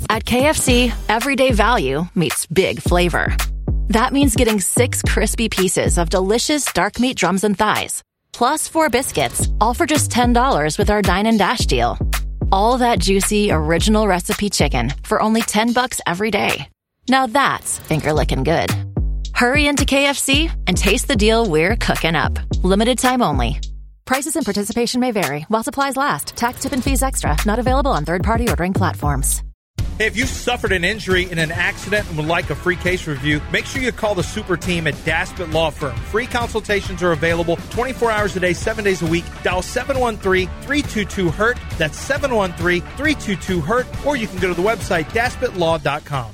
At KFC, everyday value meets big flavor. That means getting 6 crispy pieces of delicious dark meat drums and thighs, plus 4 biscuits, all for just $10 with our Dine and Dash deal. All that juicy, original recipe chicken for only $10 every day. Now that's finger-licking good. Hurry into KFC and taste the deal we're cooking up. Limited time only. Prices and participation may vary while supplies last. Tax, tip, and fees extra. Not available on third-party ordering platforms. Hey, if you've suffered an injury in an accident and would like a free case review, make sure you call the super team at Daspit Law Firm. Free consultations are available 24 hours a day, 7 days a week. Dial 713-322-HURT. That's 713-322-HURT. Or you can go to the website, DaspitLaw.com.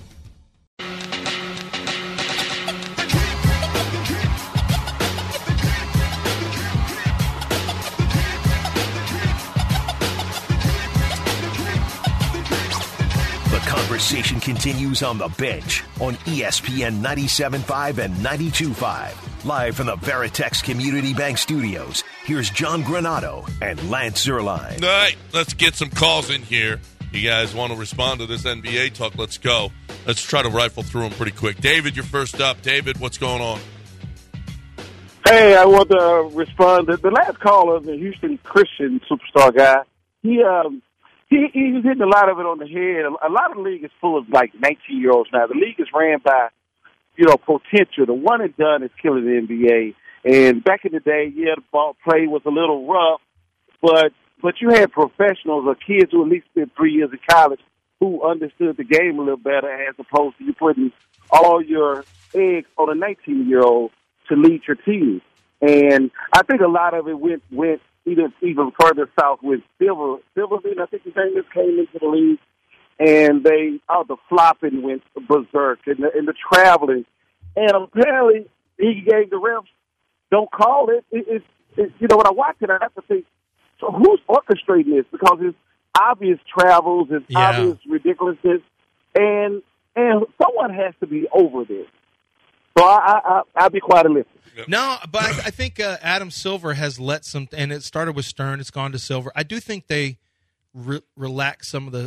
Conversation continues on the bench on ESPN 97.5 and 92.5. Live from the Veritex Community Bank Studios, here's John Granato and Lance Zierlein. All right, let's get some calls in here. You guys want to respond to this NBA talk? Let's go. Let's try to rifle through them pretty quick. David, you're first up. David, what's going on? Hey, I want to respond. The last caller, the Houston Christian superstar guy, he was hitting a lot of it on the head. A lot of the league is full of, 19-year-olds now. The league is ran by, potential. The one and done is killing the NBA. And back in the day, the ball play was a little rough, but you had professionals or kids who at least spent 3 years in college who understood the game a little better as opposed to you putting all your eggs on a 19-year-old to lead your team. And I think a lot of it went even further south with Silverman, I think his name is, came into the league, and the flopping went berserk and the traveling, and apparently he gave the refs, don't call it. It's when I watch it, I have to think, so who's orchestrating this? Because it's obvious travels, it's obvious ridiculousness, and someone has to be over this. So I'll be quiet and listen. No, but I think Adam Silver has let some, and it started with Stern, it's gone to Silver. I do think they relax some of the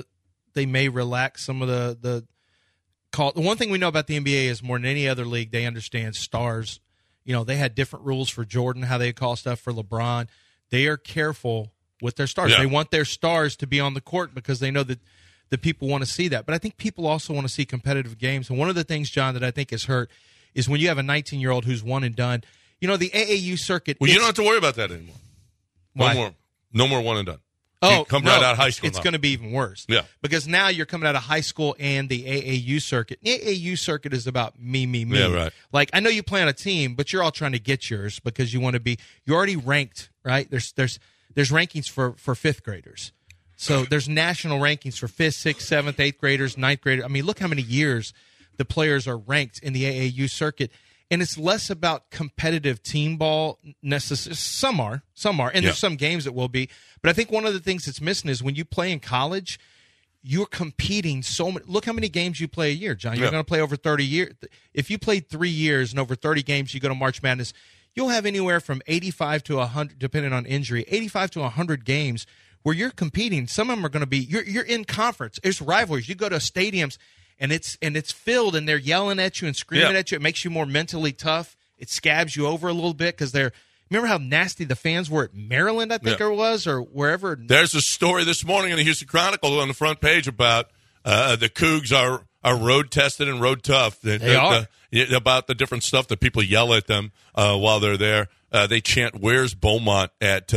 call. The one thing we know about the NBA is more than any other league, they understand stars. They had different rules for Jordan, how they call stuff for LeBron. They are careful with their stars. Yeah. They want their stars to be on the court because they know that the people want to see that. But I think people also want to see competitive games. And one of the things, John, that I think is hurt is when you have a 19-year-old who's one and done. The AAU circuit. Well, you don't have to worry about that anymore. Why? No more one and done. Oh, right out of high school. It's going to be even worse. Yeah. Because now you're coming out of high school and the AAU circuit. The AAU circuit is about me. Yeah, right. I know you play on a team, but you're all trying to get yours because you want to be. You're already ranked, right? There's rankings for fifth graders. So there's national rankings for 5th, 6th, 7th, 8th graders, 9th graders. I mean, look how many years the players are ranked in the AAU circuit. And it's less about competitive team ball necessarily. Some are, and there's some games that will be. But I think one of the things that's missing is when you play in college, you're competing so much. Look how many games you play a year, John. You're going to play over 30 years. If you played 3 years and over 30 games, you go to March Madness, you'll have anywhere from 85 to 100, depending on injury, 85 to 100 games where you're competing. Some of them are going to be you're in conference. It's rivalries. You go to stadiums. And it's filled, and they're yelling at you and screaming at you. It makes you more mentally tough. It scabs you over a little bit because they're. Remember how nasty the fans were at Maryland? I think it was, or wherever. There's a story this morning in the Houston Chronicle on the front page about the Cougs are road tested and road tough. They are about the different stuff that people yell at them while they're there. They chant, "Where's Beaumont?" at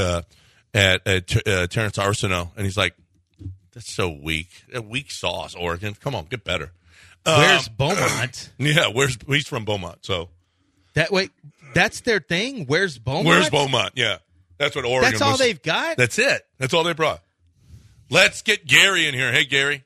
Terrence Arsenault, and he's like, "That's so weak. A weak sauce, Oregon. Come on, get better." Where's Beaumont? He's from Beaumont, so that's their thing. Where's Beaumont? Where's Beaumont? Yeah, that's what Oregon. That's all they've got. That's it. That's all they brought. Let's get Gary in here. Hey, Gary.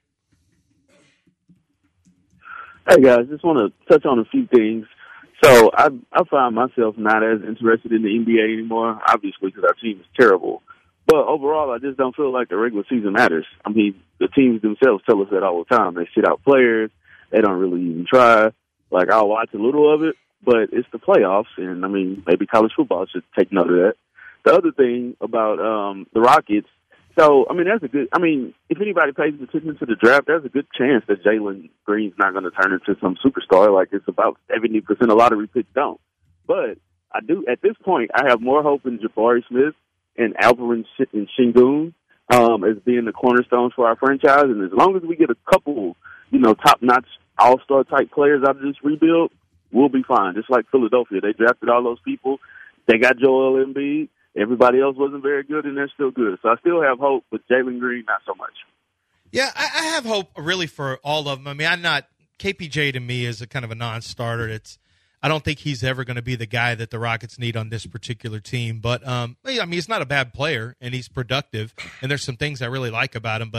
Hey guys, just want to touch on a few things. So I find myself not as interested in the NBA anymore, obviously because our team is terrible. But overall, I just don't feel like the regular season matters. I mean, the teams themselves tell us that all the time. They sit out players. They don't really even try. I'll watch a little of it, but it's the playoffs, and, I mean, maybe college football should take note of that. The other thing about the Rockets So, I mean, that's a good – I mean, if anybody pays attention to the draft, there's a good chance that Jalen Green's not going to turn into some superstar. Like, it's about 70% of lottery picks don't. But I do – at this point, I have more hope in Jabari Smith and Alvin Sengun as being the cornerstones for our franchise. And as long as we get a couple, top-notch all-star type players out of this rebuild, we'll be fine. Just like Philadelphia. They drafted all those people. They got Joel Embiid. Everybody else wasn't very good, and they're still good. So I still have hope, but Jalen Green, not so much. Yeah, I have hope really for all of them. I mean, KPJ to me is a kind of a non-starter. I don't think he's ever going to be the guy that the Rockets need on this particular team. But, I mean, he's not a bad player, and he's productive, and there's some things I really like about him.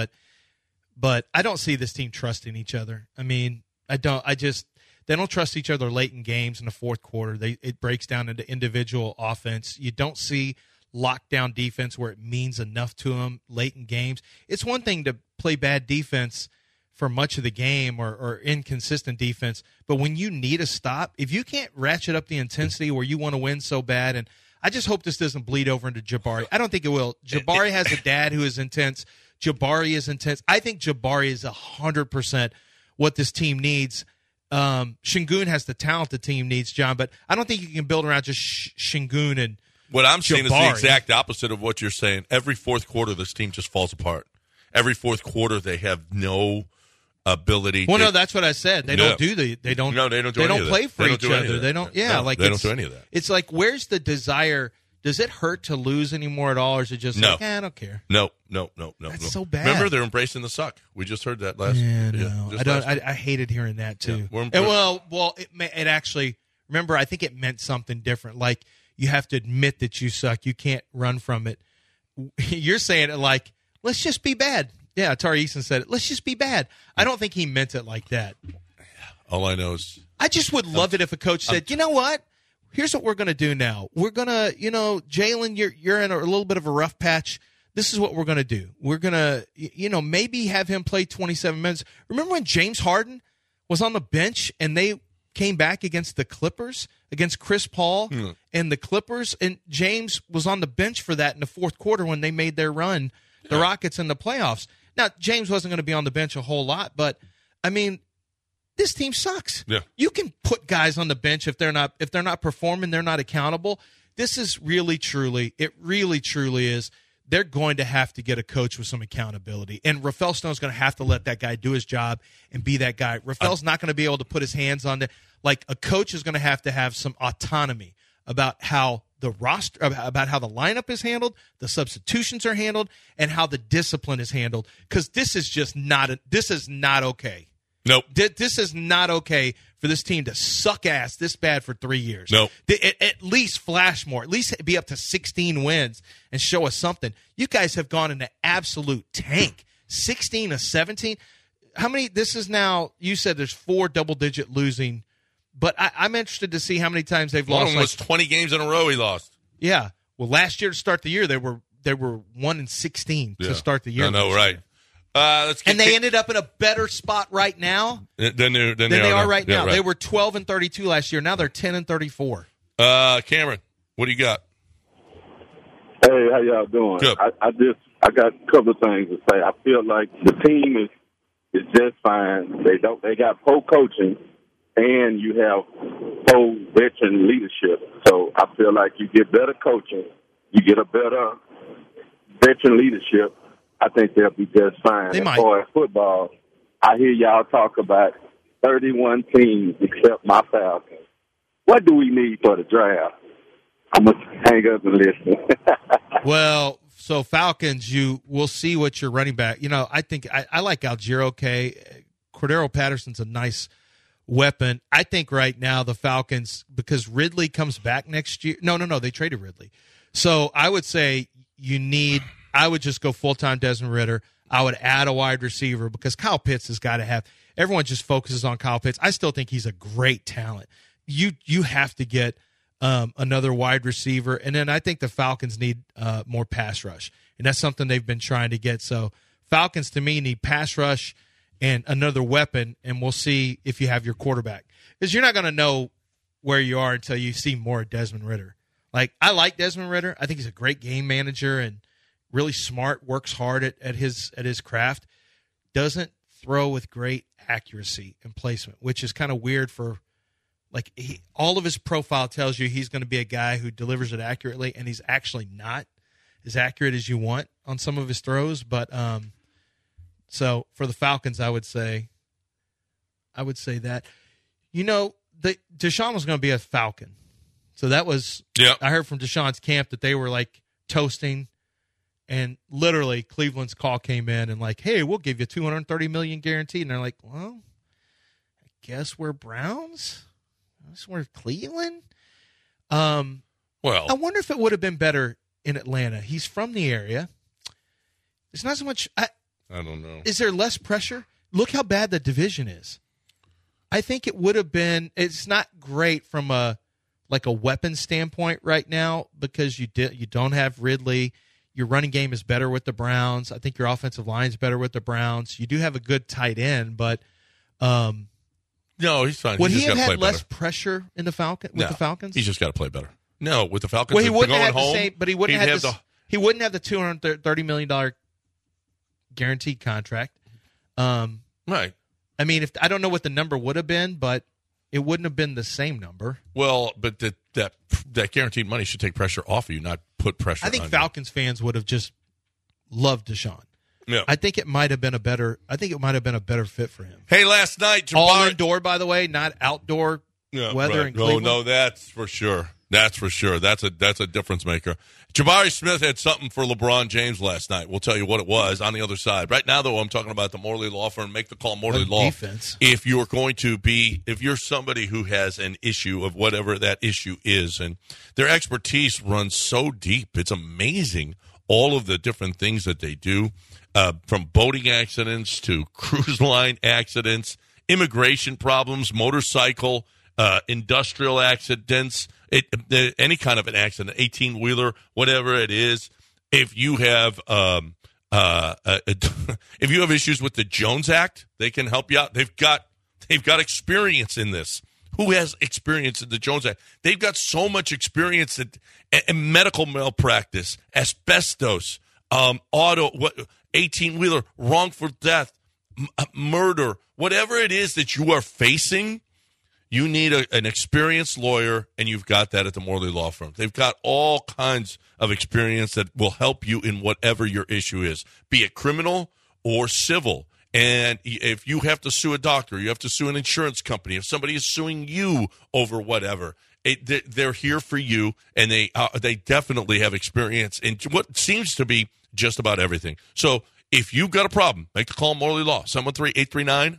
But I don't see this team trusting each other. I mean, they don't trust each other late in games in the fourth quarter. It breaks down into individual offense. You don't see lockdown defense where it means enough to them late in games. It's one thing to play bad defense for much of the game or inconsistent defense, but when you need a stop, if you can't ratchet up the intensity where you want to win so bad, and I just hope this doesn't bleed over into Jabari. I don't think it will. Jabari has a dad who is intense. Jabari is intense. I think Jabari is 100% what this team needs. Sengun has the talent the team needs, John, but I don't think you can build around just Sengun and what I'm saying Jabari. Is the exact opposite of what you're saying. Every fourth quarter, this team just falls apart. Every fourth quarter, they have no ability. Well, no, that's what I said. They don't do the. They don't. No, they don't do They any don't of play that. for They don't each do any other. of that. They don't. Yeah, No, like they don't do any of that. It's like, where's the desire? Does it hurt to lose anymore at all, or is it just like, I don't care? No. That's so bad. Remember, they're embracing the suck. We just heard that last. Yeah, no, just I don't. last I hated hearing that too. Yeah, And well, it actually. Remember, I think it meant something different. Like, you have to admit that you suck. You can't run from it. You're saying it like, let's just be bad. Yeah, Tari Eason said it. Let's just be bad. I don't think he meant it like that. All I know is I just would love it if a coach said, you know what? Here's what we're going to do now. We're going to, Jalen, you're in a little bit of a rough patch. This is what we're going to do. We're going to, maybe have him play 27 minutes. Remember when James Harden was on the bench and they came back against the Clippers, against Chris Paul and the Clippers, and James was on the bench for that in the fourth quarter when they made their run, the Rockets in the playoffs. Now, James wasn't going to be on the bench a whole lot, but, I mean, this team sucks. Yeah. You can put guys on the bench if they're not performing, they're not accountable. This is really truly is. They're going to have to get a coach with some accountability. And Rafael Stone's going to have to let that guy do his job and be that guy. Rafael's not going to be able to put his hands on it. Like, a coach is going to have some autonomy about how the roster, about how the lineup is handled, the substitutions are handled, and how the discipline is handled. Because this is just not okay. Nope. This is not okay for this team to suck ass this bad for 3 years. Nope. At least flash more. At least be up to 16 wins and show us something. You guys have gone into absolute tank. 16 to 17. How many? This is now, you said there's 4 double-digit losing. But I'm interested to see how many times they've lost. One of them was 20 games in a row he lost. Yeah. Well, last year to start the year, they were 1-16 to start the year. I know, right. They ended up in a better spot right now than they are right now. Yeah, right. They were 12-32 last year. Now they're 10-34. Cameron, what do you got? Hey, how y'all doing? Good. I got a couple of things to say. I feel like the team is just fine. They got poor coaching, and you have poor veteran leadership. So I feel like you get better coaching, you get a better veteran leadership. I think they'll be just fine. They might. As far as football, I hear y'all talk about 31 teams except my Falcons. What do we need for the draft? I'm going to hang up and listen. Well, so Falcons, we'll see what your running back. I think I like Algier. Okay, Cordero Patterson's a nice weapon. I think right now the Falcons, because Ridley comes back next year. No, they traded Ridley. So I would say I would just go full-time Desmond Ridder. I would add a wide receiver because Kyle Pitts has got to have – everyone just focuses on Kyle Pitts. I still think he's a great talent. You have to get another wide receiver. And then I think the Falcons need more pass rush. And that's something they've been trying to get. So Falcons, to me, need pass rush and another weapon, and we'll see if you have your quarterback. Because you're not going to know where you are until you see more of Desmond Ridder. Like, I like Desmond Ridder. I think he's a great game manager and really smart, works hard at his craft, doesn't throw with great accuracy and placement, which is kind of weird for all of his profile tells you he's going to be a guy who delivers it accurately, and he's actually not as accurate as you want on some of his throws. But so for the Falcons, I would say that, Deshaun was going to be a Falcon. So that was, I heard from Deshaun's camp that they were like toasting, and literally Cleveland's call came in and like, hey, we'll give you $230 million guaranteed. And they're like, well, I guess we're Browns. I guess we're Cleveland. Well, I wonder if it would have been better in Atlanta. He's from the area. It's not so much. I don't know. Is there less pressure? Look how bad the division is. I think it would have been. It's not great from a weapon standpoint right now because you don't have Ridley. Your running game is better with the Browns. I think your offensive line is better with the Browns. You do have a good tight end, but no, he's fine. Would he have had less pressure in the Falcons? He's just got to play better. No, with the Falcons, he wouldn't have the same, but he wouldn't have he wouldn't have the $230 million guaranteed contract. Right. I mean, I don't know what the number would have been, but it wouldn't have been the same number. Well, but that guaranteed money should take pressure off of you, not put pressure on you. I think Falcons fans would have just loved Deshaun. Yeah. I think it might have been a better fit for him. Hey, last night, Jabari, all indoor, by the way, not outdoor weather in Cleveland. No, that's for sure. That's for sure. That's a difference maker. Jabari Smith had something for LeBron James last night. We'll tell you what it was on the other side. Right now, though, I'm talking about the Morley Law Firm. Make the call, Morley Law. Defense. If you're somebody who has an issue of whatever that issue is, and their expertise runs so deep, it's amazing all of the different things that they do, from boating accidents to cruise line accidents, immigration problems, motorcycle, industrial accidents, any kind of an accident, 18-wheeler, whatever it is. If you have if you have issues with the Jones Act, they can help you out. They've got experience in this. Who has experience in the Jones Act? They've got so much experience in medical malpractice, asbestos, auto, 18-wheeler, wrongful death, murder, whatever it is that you are facing. You need an experienced lawyer, and you've got that at the Morley Law Firm. They've got all kinds of experience that will help you in whatever your issue is, be it criminal or civil. And if you have to sue a doctor, you have to sue an insurance company. If somebody is suing you over whatever, they're here for you, and they definitely have experience in what seems to be just about everything. So if you've got a problem, make the call, Morley Law, 713-839-9955,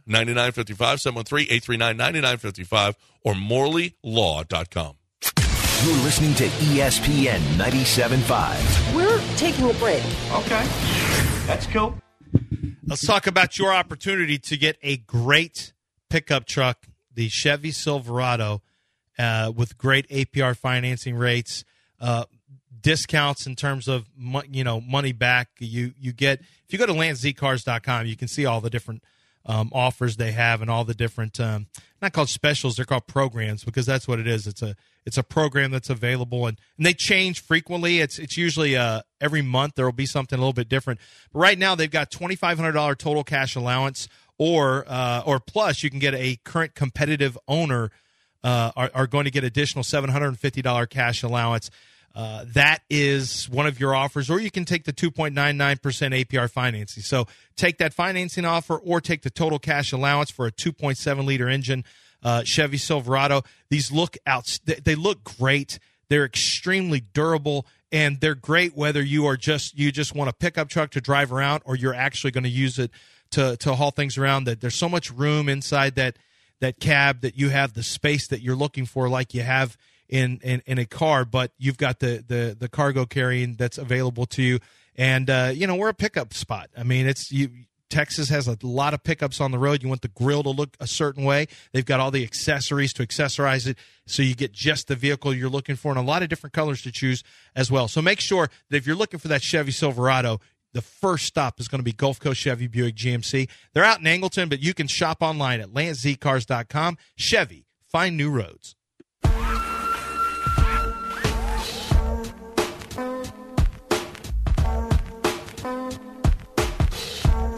713-839-9955, or morleylaw.com. You're listening to ESPN 97.5. We're taking a break. Okay. That's cool. Let's talk about your opportunity to get a great pickup truck, the Chevy Silverado, with great APR financing rates, discounts in terms of money back. You get, if you go to landzcars.com, you can see all the different offers they have and all the different not called specials, they're called programs, because that's what it is. It's a program that's available, and they change frequently. It's usually every month there will be something a little bit different. But right now they've got $2,500 total cash allowance, or plus you can get a current competitive owner are going to get additional $750 cash allowance. That is one of your offers, or you can take the 2.99% APR financing. So take that financing offer or take the total cash allowance for a 2.7-liter engine Chevy Silverado. These look they look great. They're extremely durable, and they're great whether you just want a pickup truck to drive around, or you're actually going to use it to haul things around. That there's so much room inside that cab that you have the space that you're looking for, like you have in a car, but you've got the cargo carrying that's available to you. And we're a pickup spot. I mean, Texas has a lot of pickups on the road. You want the grill to look a certain way. They've got all the accessories to accessorize it so you get just the vehicle you're looking for, and a lot of different colors to choose as well. So make sure that if you're looking for that Chevy Silverado, the first stop is going to be Gulf Coast Chevy Buick GMC. They're out in Angleton, but you can shop online at landzcars.com. Chevy, find new roads.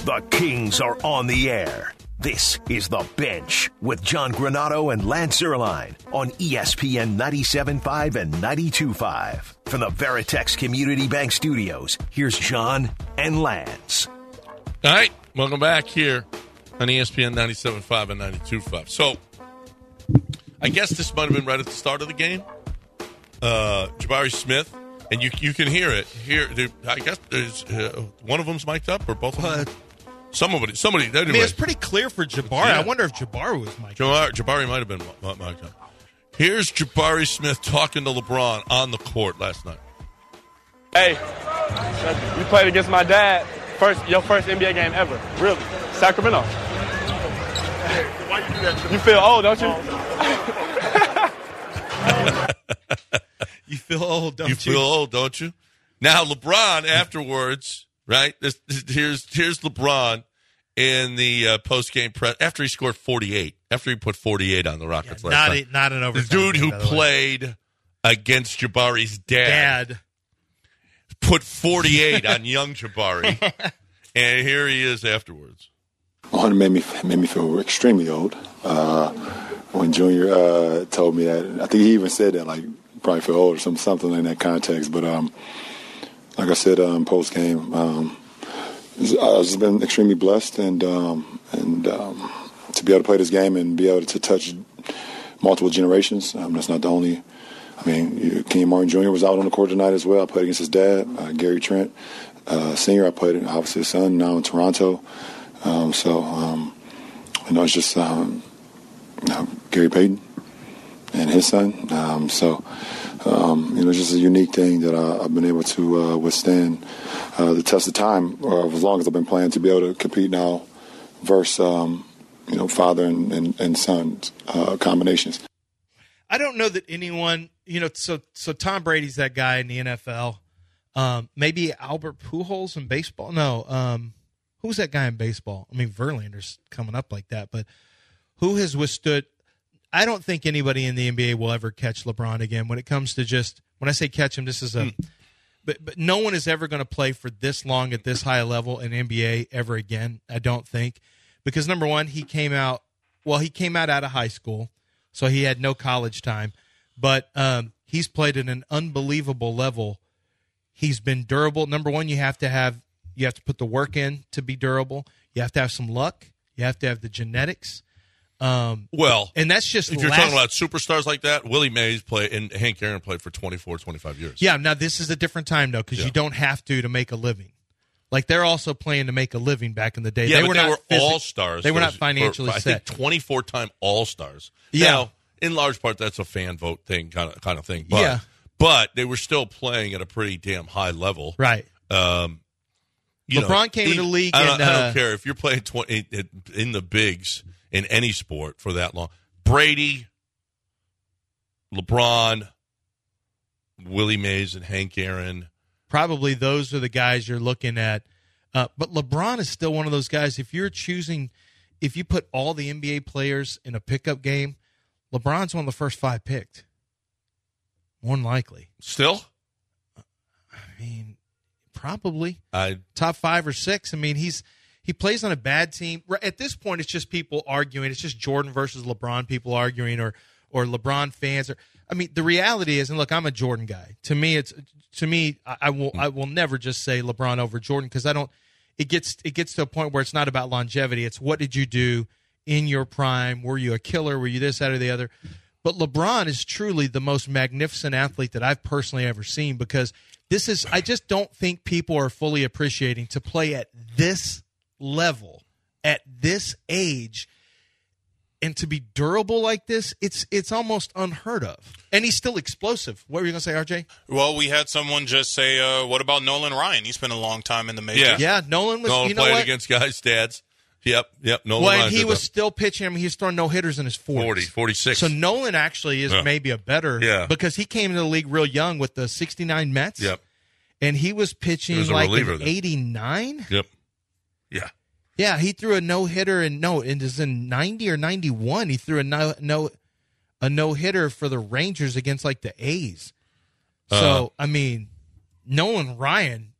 The Kings are on the air. This is The Bench with John Granato and Lance Zierlein on ESPN 97.5 and 92.5. From the Veritex Community Bank Studios, here's John and Lance. All right, welcome back here on ESPN 97.5 and 92.5. So, I guess this might have been right at the start of the game. Jabari Smith, and you can hear it. I guess there's one of them's mic'd up, or both of them? Somebody. Anyway. I mean, it's pretty clear for Jabari. Yeah. I wonder if Jabari was mic'd up. Jabari might have been mic'd up. Here's Jabari Smith talking to LeBron on the court last night. Hey, you played against my dad. Your first NBA game ever. Really. Sacramento. Why you do that? You feel old, don't you? You feel old, don't you? You feel old, don't you? Now, LeBron afterwards, right? Here's LeBron in the post-game press after he scored 48. After he put 48 on the Rockets last night. Not an overtime. The dude who played against Jabari's dad put 48 on young Jabari. And here he is afterwards. It made me feel extremely old. When Junior told me that, I think he even said that, like, probably feel old or something in that context. But like I said, post game, I've just been extremely blessed and to be able to play this game and be able to touch multiple generations. That's not the only. I mean, Kenyon Martin Jr. was out on the court tonight as well. I played against his dad, Gary Trent Sr. I played obviously his son now in Toronto. It's just Gary Payton and his son. It's just a unique thing that I've been able to withstand the test of time, or as long as I've been playing, to be able to compete now versus, father and son combinations. I don't know that anyone, so Tom Brady's that guy in the NFL. Maybe Albert Pujols in baseball. No, who's that guy in baseball? I mean, Verlander's coming up like that, but who has withstood? I don't think anybody in the NBA will ever catch LeBron again. When it comes to when I say catch him, this is but no one is ever going to play for this long at this high a level in NBA ever again. I don't think, because number one, he came out out of high school, so he had no college time, but he's played at an unbelievable level. He's been durable. Number one, you have to put the work in to be durable. You have to have some luck. You have to have the genetics. And that's just if you're talking about superstars like that, Willie Mays played and Hank Aaron played for 24, 25 years. Yeah, now this is a different time, though, because you don't have to make a living. Like, they're also playing to make a living back in the day. Yeah, they were all-stars. They were not financially set. I think 24-time all-stars. Yeah. Now, in large part, that's a fan vote thing, kind of thing. But, but they were still playing at a pretty damn high level. Right. LeBron came in the league. I don't care if you're playing in the bigs in any sport for that long. Brady, LeBron, Willie Mays, and Hank Aaron. Probably those are the guys you're looking at. But LeBron is still one of those guys. If you put all the NBA players in a pickup game, LeBron's one of the first 5 picked. More than likely. Still? I mean, probably. Top 5 or 6. I mean, he plays on a bad team. At this point, it's just people arguing. It's just Jordan versus LeBron people arguing, or LeBron fans. I mean, the reality is, and look, I'm a Jordan guy. To me, I will never just say LeBron over Jordan, because I don't. It gets to a point where it's not about longevity. It's what did you do in your prime? Were you a killer? Were you this, that, or the other? But LeBron is truly the most magnificent athlete that I've personally ever seen, because I just don't think people are fully appreciating to play at this level, at this age, and to be durable like this. It's almost unheard of. And he's still explosive. What were you going to say, RJ? Well, we had someone just say, what about Nolan Ryan? He's been a long time in the majors. Yeah, Nolan played against guys' dads. Yep. Nolan Ryan. Well, he was still pitching. I mean, he was throwing no-hitters in his 40s. 46. So Nolan actually is maybe a better, because he came into the league real young with the 69 Mets. Yep. And he was pitching like in 89. Yep. Yeah. Yeah, he threw a no-hitter it was in 90 or 91. He threw a no-hitter for the Rangers against like the A's. So, I mean, Nolan Ryan,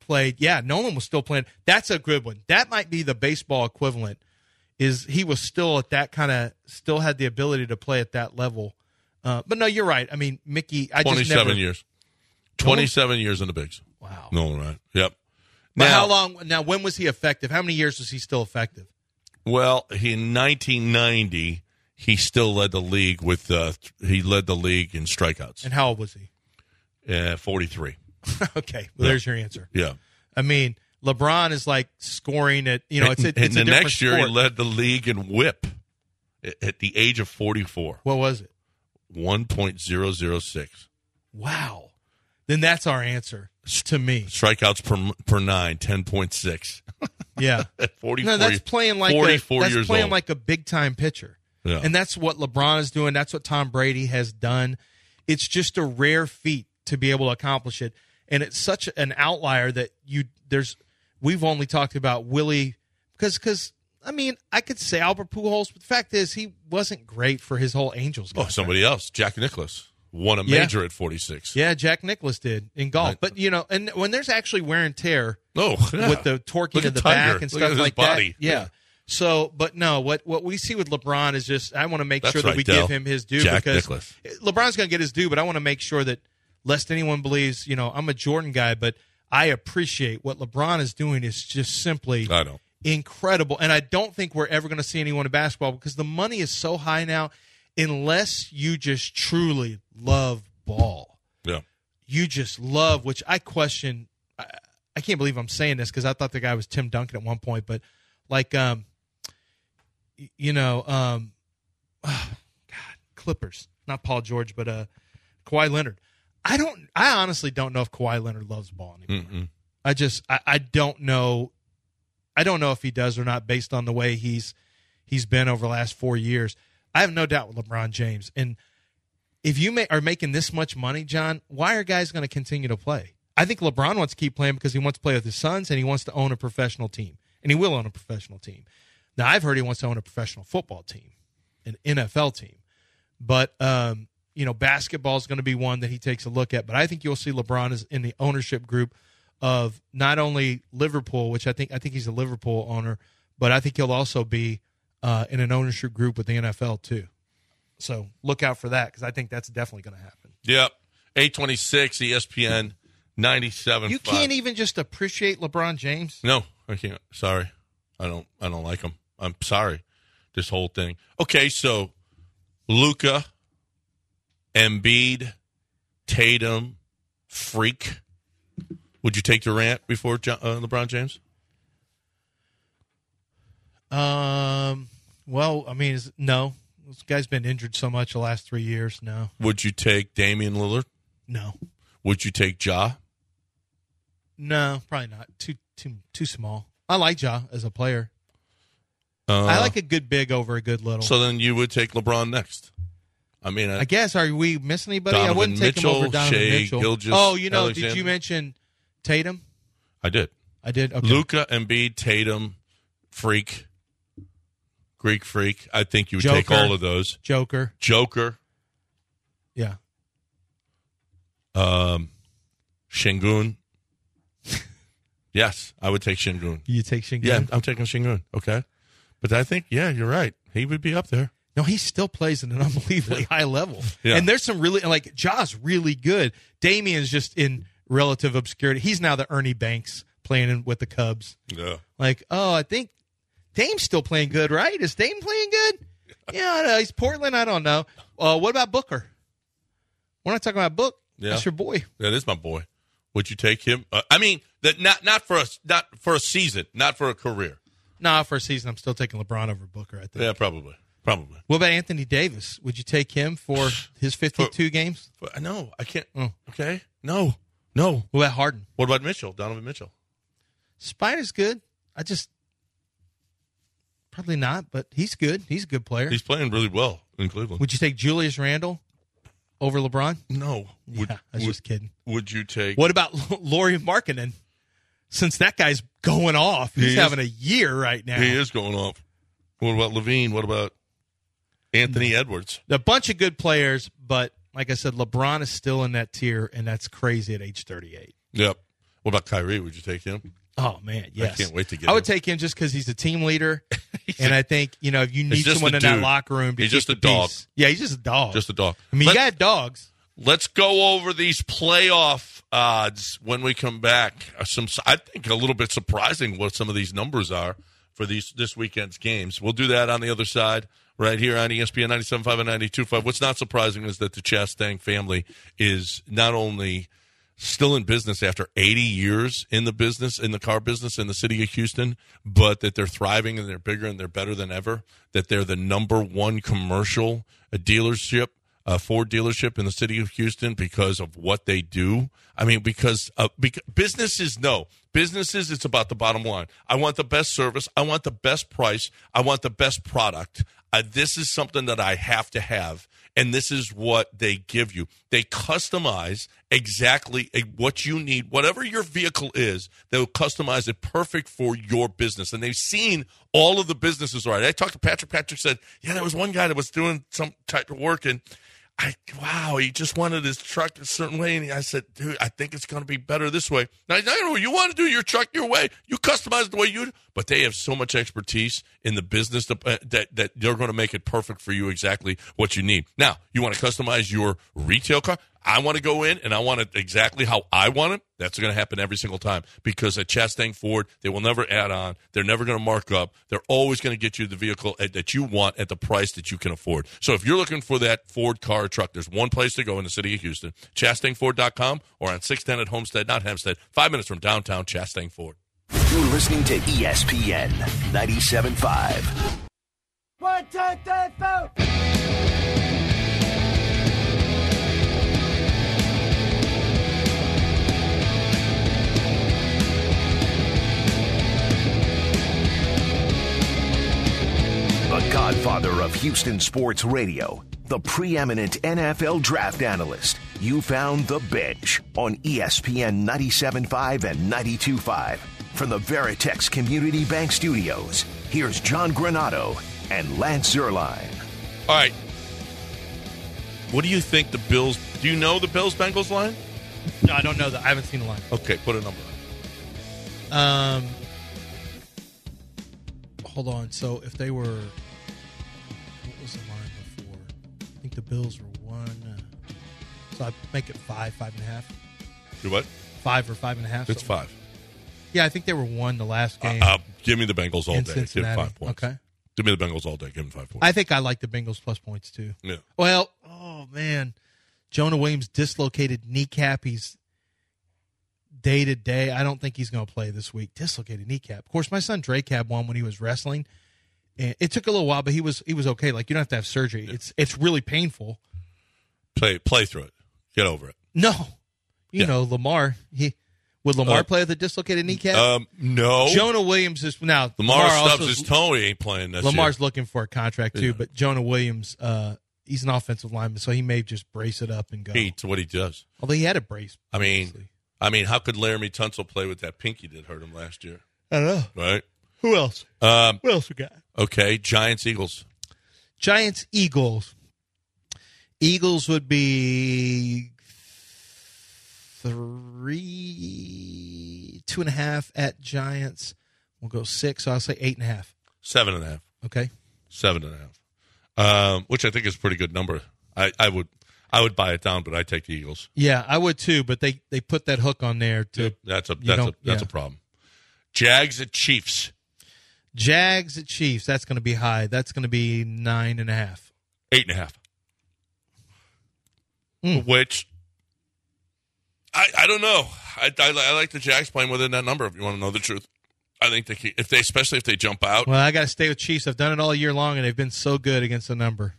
played. Yeah, Nolan was still playing. That's a good one. That might be the baseball equivalent. Is he was still at that kind of still had the ability to play at that level. But no, you're right. I mean, Mickey. 27 years. 27 years in the bigs. Wow. Nolan Ryan. Yep. But how long? Now, when was he effective? How many years was he still effective? Well, in 1990, he still led the league with. He led the league in strikeouts. And how old was he? 43. Okay, well, there's your answer. Yeah. I mean, LeBron is like scoring at it's a the different next year sport. he led the league in WHIP at the age of 44. What was it? 1.006. Wow. Then that's our answer to me. Strikeouts per 9, 10.6. Yeah. At 44. No, that's playing like 44 that's years playing old. like a big time pitcher. Yeah. And that's what LeBron is doing. That's what Tom Brady has done. It's just a rare feat to be able to accomplish it. And it's such an outlier that we've only talked about Willie because I mean, I could say Albert Pujols, but the fact is he wasn't great for his whole Angels. Somebody else, Jack Nicklaus, won a major at 46. Yeah, Jack Nicklaus did in golf. Right. But, and when there's actually wear and tear with the torquing of the back and stuff like body. that. Yeah. So, but no, what we see with LeBron is just I want to make sure that we Del. give him his due Jack because Nicklaus. LeBron's going to get his due, but I want to make sure that lest anyone believes, I'm a Jordan guy, but I appreciate what LeBron is doing is just simply incredible. And I don't think we're ever going to see anyone in basketball because the money is so high now unless you just truly love ball. Yeah. You just love, which I question. I can't believe I'm saying this because I thought the guy was Tim Duncan at one point, but like, Clippers, not Paul George, but Kawhi Leonard. I honestly don't know if Kawhi Leonard loves ball anymore. Mm-mm. I don't know. I don't know if he does or not based on the way he's been over the last 4 years. I have no doubt with LeBron James. And if you are making this much money, John, why are guys going to continue to play? I think LeBron wants to keep playing because he wants to play with his sons and he wants to own a professional team. And he will own a professional team. Now, I've heard he wants to own a professional football team, an NFL team. But, basketball is going to be one that he takes a look at. But I think you'll see LeBron is in the ownership group of not only Liverpool, which I think he's a Liverpool owner, but I think he'll also be in an ownership group with the NFL too. So look out for that because I think that's definitely going to happen. Yep. 826 ESPN 97.5. You can't even just appreciate LeBron James? No, I can't. Sorry. I don't like him. I'm sorry. This whole thing. Okay, so Luka, Embiid, Tatum, Freak. Would you take Durant before LeBron James? Well, I mean, no. This guy's been injured so much the last 3 years. No. Would you take Damian Lillard? No. Would you take Ja? No, probably not. Too small. I like Ja as a player. I like a good big over a good little. So then you would take LeBron next. I mean, I guess. Are we missing anybody? Donovan I wouldn't take Mitchell, him over Donovan Shea, Mitchell. Gilgeous, did you mention Tatum? I did. Okay. Luka, Embiid, Tatum, Freak, Greek Freak. I think you would take all of those. Joker. Yeah. Şengün. Yes, I would take Şengün. You take Şengün? Yeah, I'm taking Şengün. Okay. But I think, yeah, you're right. He would be up there. No, he still plays at an unbelievably high level. Yeah. And there's some really, like, Ja's really good. Damian's just in relative obscurity. He's now the Ernie Banks playing with the Cubs. Yeah. Like, I think Dame's still playing good, right? Is Dame playing good? Yeah, I know. He's Portland. I don't know. What about Booker? We're not talking about Book. Yeah. That's your boy. That is my boy. Would you take him? I mean, that not for a season, not for a career. No, for a season, I'm still taking LeBron over Booker, I think. Yeah, probably. What about Anthony Davis? Would you take him for his 52 games? No, I can't. Oh. Okay. No. What about Harden? What about Mitchell? Donovan Mitchell? Spider's good. Probably not, but he's good. He's a good player. He's playing really well in Cleveland. Would you take Julius Randle over LeBron? No. I was just kidding. Would you take... What about Lauri Markkanen? Since that guy's going off. He's having a year right now. He is going off. What about Levine? What about Anthony Edwards? A bunch of good players, but like I said, LeBron is still in that tier, and that's crazy at age 38. Yep. What about Kyrie? Would you take him? Oh, man, yes. I can't wait to get I him. would take him just because he's a team leader. And I think, you know, if you need someone in that locker room to he's keep just a the dog. peace. Yeah, he's just a dog. Just a dog. I mean, you got dogs. Let's go over these playoff odds when we come back. I think a little bit surprising what some of these numbers are for this weekend's games. We'll do that on the other side right here on ESPN 97.5 and 92.5. What's not surprising is that the Chastang family is not only still in business after 80 years in the car business in the city of Houston, but that they're thriving and they're bigger and they're better than ever, that they're the number one commercial dealership, Ford dealership in the city of Houston because of what they do. I mean, because businesses, it's about the bottom line. I want the best service. I want the best price. I want the best product. This is something that I have to have, and this is what they give you. They customize exactly what you need. Whatever your vehicle is, they'll customize it perfect for your business, and they've seen all of the businesses right. I talked to Patrick. Patrick said, yeah, there was one guy that was doing some type of work, and he just wanted his truck a certain way. And I said, dude, I think it's going to be better this way. Now, you want to do your truck your way. You customize it the way you do. But they have so much expertise in the business that they're going to make it perfect for you exactly what you need. Now, you want to customize your retail car? I want to go in and I want it exactly how I want it. That's going to happen every single time because at Chastang Ford, they will never add on. They're never going to mark up. They're always going to get you the vehicle that you want at the price that you can afford. So if you're looking for that Ford car or truck, there's one place to go in the city of Houston, ChastangFord.com or on 610 at Homestead, not Hempstead, 5 minutes from downtown Chastang Ford. You're listening to ESPN 97.5. 1, 2, 3, 4. The godfather of Houston sports radio, the preeminent NFL draft analyst. You found The Bench on ESPN 97.5 and 92.5. From the Veritex Community Bank Studios, here's John Granato and Lance Zierlein. All right. What do you think the Bills... Do you know the Bills-Bengals line? No, I don't know that. I haven't seen the line. Okay, put a number on. Hold on. So if they were... What was the line before? I think the Bills were 1... so I'd make it 5, 5.5. Do what? 5 or 5.5. It's 5. Yeah, I think they were 1 the last game. Give me the Bengals all day. Cincinnati. Give 5 points. Okay. Give me the Bengals all day. Give them 5 points. I think I like the Bengals plus points, too. Yeah. Well, oh, man. Jonah Williams dislocated kneecap. He's day-to-day. I don't think he's going to play this week. Dislocated kneecap. Of course, my son Drake had one when he was wrestling. And it took a little while, but he was okay. Like, you don't have to have surgery. Yeah. It's really painful. Play through it. Get over it. No. You know, Lamar. Would Lamar play with a dislocated kneecap? No. Jonah Williams is now. Lamar stubs his toe. He ain't playing this Lamar's year. looking for a contract too, but Jonah Williams, he's an offensive lineman, so he may just brace it up and go. It's what he does. Although he had a brace. I mean, how could Laramie Tunsil play with that pinky that hurt him last year? I don't know. Right. Who else? What else we got? Okay, Giants-Eagles. Giants-Eagles. Eagles would be 2.5 at Giants. We'll go 6, so I'll say 8.5. 7.5. Okay. 7.5. Which I think is a pretty good number. I would buy it down, but I take the Eagles. Yeah, I would too, but they put that hook on there to that's a problem. Jags at Chiefs. Jags at Chiefs. That's going to be high. That's going to be 9.5. 8.5. Which I don't know. I like the Jags playing within that number. If you want to know the truth, I think especially if they jump out. Well, I got to stay with Chiefs. I've done it all year long, and they've been so good against the number.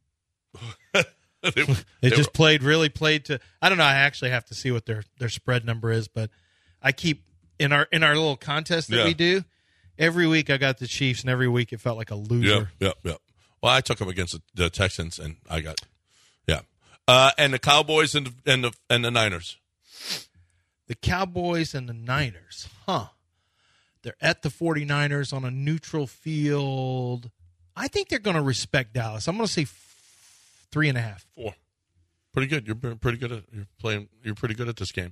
they just played to. I don't know. I actually have to see what their spread number is, but I keep in our little contest that we do. Every week I got the Chiefs, and every week it felt like a loser. Yeah. Well, I took them against the Texans, and I got and the Cowboys and the Niners. The Cowboys and the Niners, They're at the 49ers on a neutral field. I think they're going to respect Dallas. I'm going to say 3.5. 4. Pretty good. You're pretty good at this game.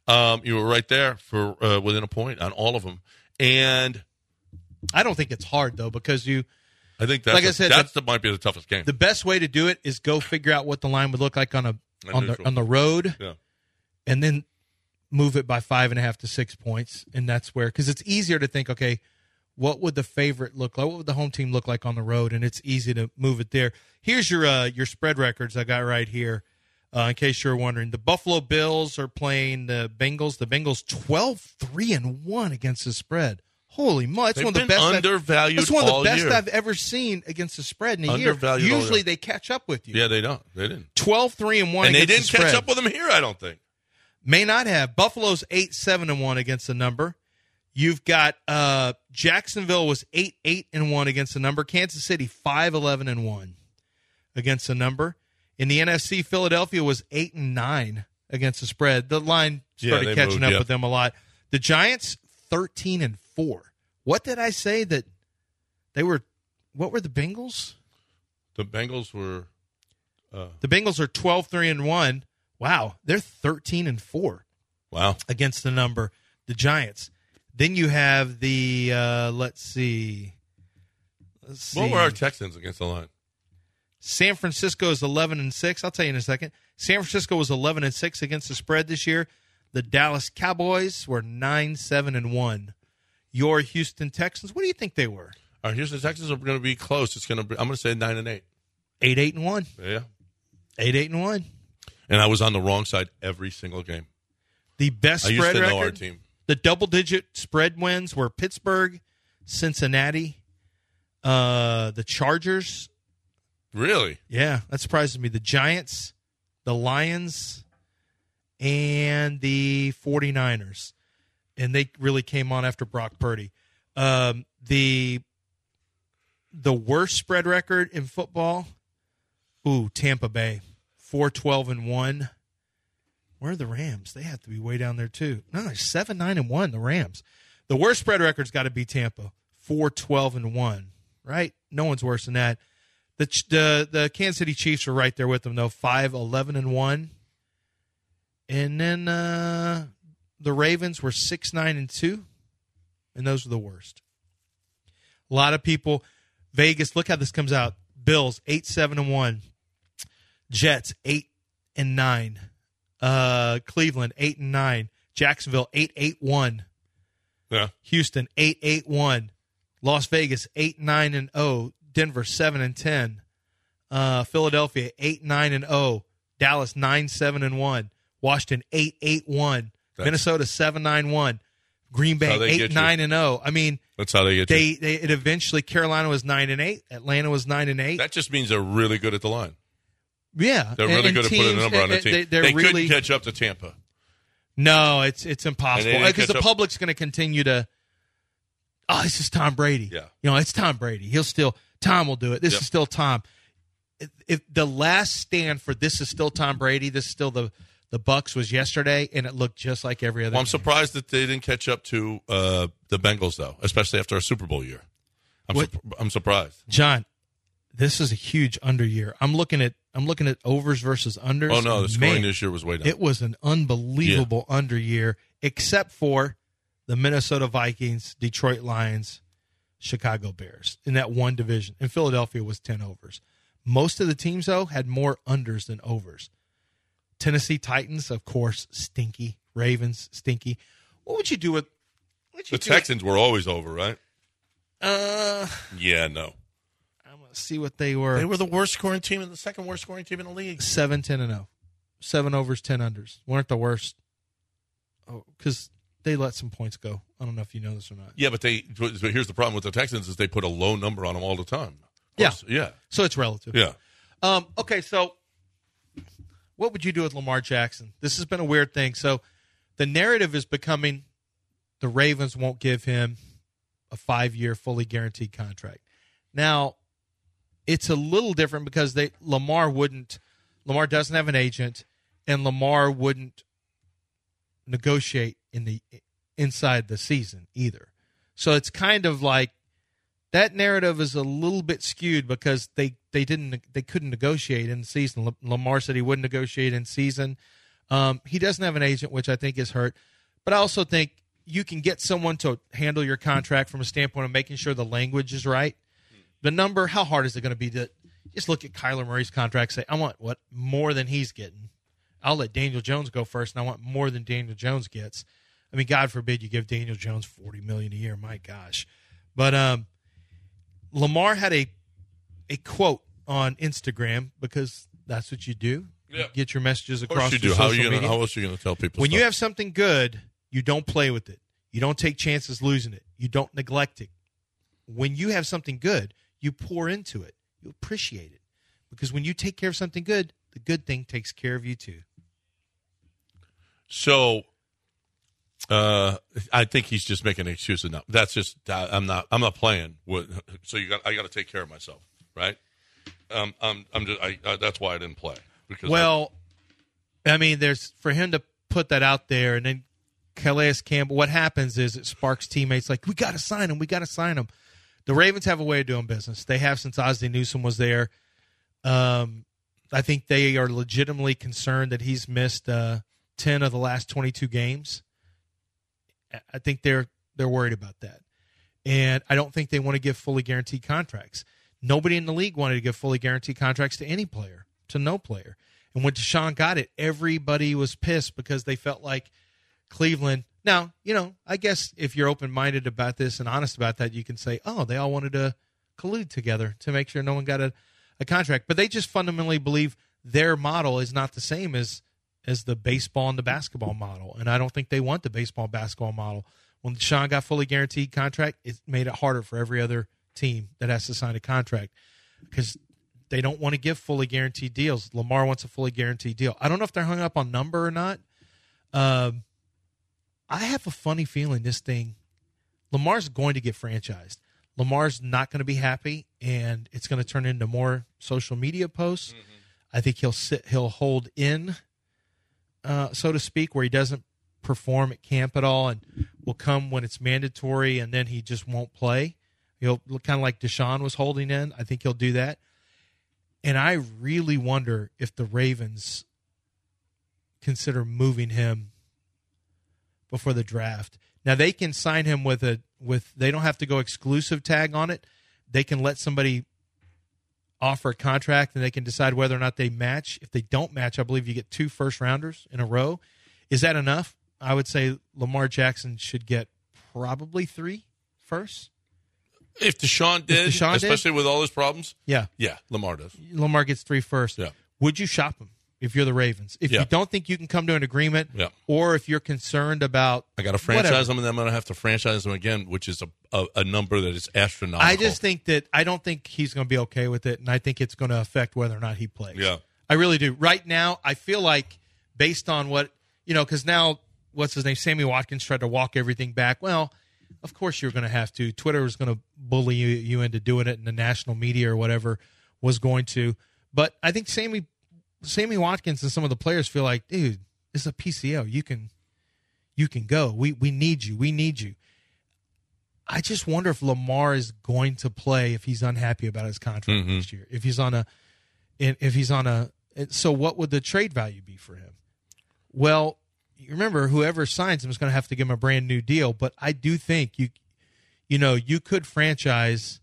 You were right there for within a point on all of them. And I don't think it's hard, though, because I think that might be the toughest game. The best way to do it is go figure out what the line would look like on the road, and then move it by 5.5 to 6 points, and that's where, because it's easier to think, okay, what would the favorite look like? What would the home team look like on the road? And it's easy to move it there. Here's your spread records I got right here, in case you're wondering. The Buffalo Bills are playing the Bengals. The Bengals 12-3-1 against the spread. Holy moly! That's one of the best. Undervalued. That's one of the best year. I've ever seen against the spread in a year. Undervalued. Usually they catch up with you. Yeah, they don't. They didn't. 12-3-1, and they didn't against the catch spread. up with them here. I don't think. May not have. Buffalo's 8-7-1 against the number. You've got Jacksonville was 8-8-1 against the number. Kansas City 5-11-1 against the number. In the NFC, Philadelphia was 8-9 against the spread. The line started catching up with them a lot. The Giants 13-4. What did I say that they were? What were the Bengals? The Bengals were. The Bengals are 12-3-1. Wow, they're 13-4. Wow, against the number. The Giants. Then you have the let's see. What were our Texans against the line? San Francisco is 11-6. I'll tell you in a second. San Francisco was 11-6 against the spread this year. The Dallas Cowboys were 9-7-1. Your Houston Texans, what do you think they were? Our Houston Texans are going to be close. It's going to be. I'm going to say 9-8. 8-8-1. Yeah. 8-8-1. And I was on the wrong side every single game. The best I spread used to record. know our team. The double-digit spread wins were Pittsburgh, Cincinnati, the Chargers. Really? Yeah, that surprises me. The Giants, the Lions, and the 49ers. And they really came on after Brock Purdy. The worst spread record in football, Tampa Bay, 4-12-1. Where are the Rams? They have to be way down there too. No, 7-9-1. The Rams. The worst spread record's got to be Tampa, 4-12-1. Right? No one's worse than that. The Kansas City Chiefs are right there with them though, 5-11-1. And then the Ravens were 6-9-2, and those are the worst. A lot of people. Vegas. Look how this comes out. Bills 8-7-1. Jets 8-9. Cleveland 8-9. Jacksonville 8-8-1. Yeah. Houston 8-8-1. Las Vegas 8-9-0. Denver 7-10. Philadelphia 8-9-0. Dallas 9-7-1. Washington 8-8-1. Minnesota 7-9-1. Green Bay 8-9-0. I mean, that's how they get you. It eventually Carolina was 9-8. Atlanta was 9-8. That just means they're really good at the line. Yeah, they're really good at putting a number on the team. They really couldn't catch up to Tampa. No, it's impossible because the public's going to continue to. Oh, this is Tom Brady. Yeah, it's Tom Brady. Tom will do it. This is still Tom. If the last stand for this is still Tom Brady, this is still the Bucs was yesterday, and it looked just like every other. Well, I'm game. surprised that they didn't catch up to the Bengals though, especially after our Super Bowl year. I'm surprised, John. This is a huge under year. I'm looking at overs versus unders. Oh no, the scoring this year was way down. It was an unbelievable under year, except for the Minnesota Vikings, Detroit Lions, Chicago Bears in that one division. And Philadelphia was 10 overs. Most of the teams though had more unders than overs. Tennessee Titans, of course, stinky. Ravens, stinky. What would you do with the Texans? Were always over, right? Yeah, no. See what they were. They were the worst scoring team and the second worst scoring team in the league. 7-10-0. 7 overs, 10 unders. Weren't the worst. Oh, because they let some points go. I don't know if you know this or not. Yeah, but here's the problem with the Texans is they put a low number on them all the time. Yeah. So it's relative. Yeah. Okay, so what would you do with Lamar Jackson? This has been a weird thing. So the narrative is becoming the Ravens won't give him a 5-year fully guaranteed contract. Now, it's a little different because Lamar doesn't have an agent, and Lamar wouldn't negotiate inside the season either. So it's kind of like that narrative is a little bit skewed because they couldn't negotiate in season. Lamar said he wouldn't negotiate in season. He doesn't have an agent, which I think is hurt. But I also think you can get someone to handle your contract from a standpoint of making sure the language is right. The number, how hard is it going to be to just look at Kyler Murray's contract, say, I want more than he's getting. I'll let Daniel Jones go first, and I want more than Daniel Jones gets. I mean, God forbid you give Daniel Jones $40 million a year. My gosh. But Lamar had a quote on Instagram, because that's what you do. Yeah. You get your messages across you do. social media. How else are you going to tell people When stuff? you have something good, you don't play with it. You don't take chances losing it. You don't neglect it. When you have something good, you pour into it. You appreciate it. Because when you take care of something good, the good thing takes care of you too. So, I think he's just making excuses now. That's just I'm not playing with. So I got to take care of myself, right? That's why I didn't play. Because I mean, there's for him to put that out there, and then Calais Campbell. What happens is it sparks teammates like, we got to sign him. We got to sign him. The Ravens have a way of doing business. They have since Ozzie Newsome was there. I think they are legitimately concerned that he's missed 10 of the last 22 games. I think they're worried about that. And I don't think they want to give fully guaranteed contracts. Nobody in the league wanted to give fully guaranteed contracts to any player, to no player. And when Deshaun got it, everybody was pissed because they felt like Cleveland. Now, I guess if you're open-minded about this and honest about that, you can say, oh, they all wanted to collude together to make sure no one got a contract. But they just fundamentally believe their model is not the same as the baseball and the basketball model. And I don't think they want the baseball and basketball model. When Deshaun got fully guaranteed contract, it made it harder for every other team that has to sign a contract because they don't want to give fully guaranteed deals. Lamar wants a fully guaranteed deal. I don't know if they're hung up on number or not. I have a funny feeling this thing, Lamar's going to get franchised. Lamar's not going to be happy, and it's going to turn into more social media posts. Mm-hmm. I think he'll hold in, so to speak, where he doesn't perform at camp at all and will come when it's mandatory, and then he just won't play. He'll look kind of like Deshaun was holding in. I think he'll do that. And I really wonder if the Ravens consider moving him before the draft. Now they can sign him with they don't have to go exclusive tag on it. They can let somebody offer a contract and they can decide whether or not they match. If they don't match, I believe you get 2 first-rounders in a row. Is that enough? I would say Lamar Jackson should get probably 3 firsts. If Deshaun did, especially with all his problems, yeah, Lamar does. Lamar gets 3 firsts. Yeah. Would you shop him if you're the Ravens? If you don't think you can come to an agreement, or if you're concerned about, I got to franchise him, and then I'm going to have to franchise him again, which is a number that is astronomical. I just think that I don't think he's going to be okay with it, and I think it's going to affect whether or not he plays. Yeah, I really do. Right now, I feel like based on what because now what's his name, Sammy Watkins tried to walk everything back. Well, of course you're going to have to. Twitter was going to bully you into doing it, and the national media or whatever was going to. But I think Sammy Watkins and some of the players feel like, dude, this is a PCO. You can go. We need you. We need you. I just wonder if Lamar is going to play if he's unhappy about his contract next year. If he's on a so what would the trade value be for him? Well, you remember, whoever signs him is going to have to give him a brand new deal. But I do think you could franchise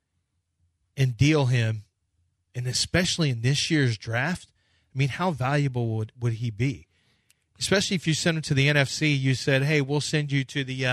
and deal him, and especially in this year's draft. I mean, how valuable would he be? Especially if you send him to the NFC, you said, "Hey, we'll send you to the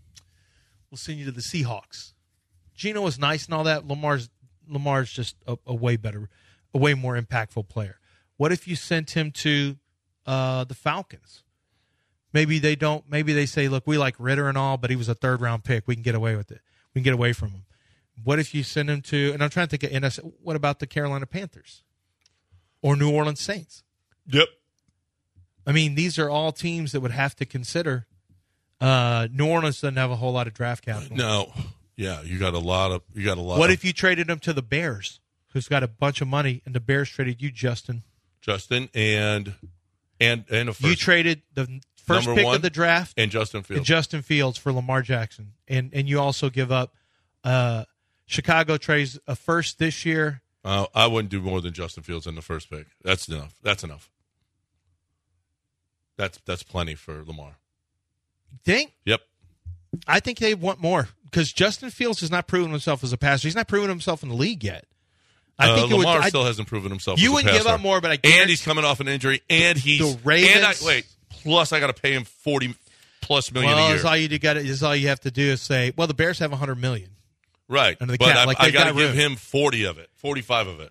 Seahawks." Geno was nice and all that. Lamar's just a way better, a way more impactful player. What if you sent him to the Falcons? Maybe they don't. Maybe they say, "Look, we like Ritter and all, but he was a 3rd-round pick. We can get away with it. We can get away from him." What if you send him to? And I'm trying to think of NFC. What about the Carolina Panthers or New Orleans Saints? Yep. I mean, these are all teams that would have to consider. New Orleans doesn't have a whole lot of draft capital. No. Yeah, you got a lot. What if you traded him to the Bears, who's got a bunch of money, and the Bears traded you, Justin, and a first. You traded the first pick of the draft and Justin Fields for Lamar Jackson, and you also give up. Chicago trades a first this year. I wouldn't do more than Justin Fields in the first pick. That's enough. That's plenty for Lamar. Think? Yep. I think they want more because Justin Fields has not proven himself as a passer. He's not proven himself in the league yet. I think Lamar still hasn't proven himself. You as a wouldn't passer. give up more, but and he's coming off an injury, and he's the Ravens. Plus, I got to pay him $40+ million a year. All you have to do is say, well, the Bears have $100 million. Right, under the but cap. I got to give him 40 of it, 45 of it.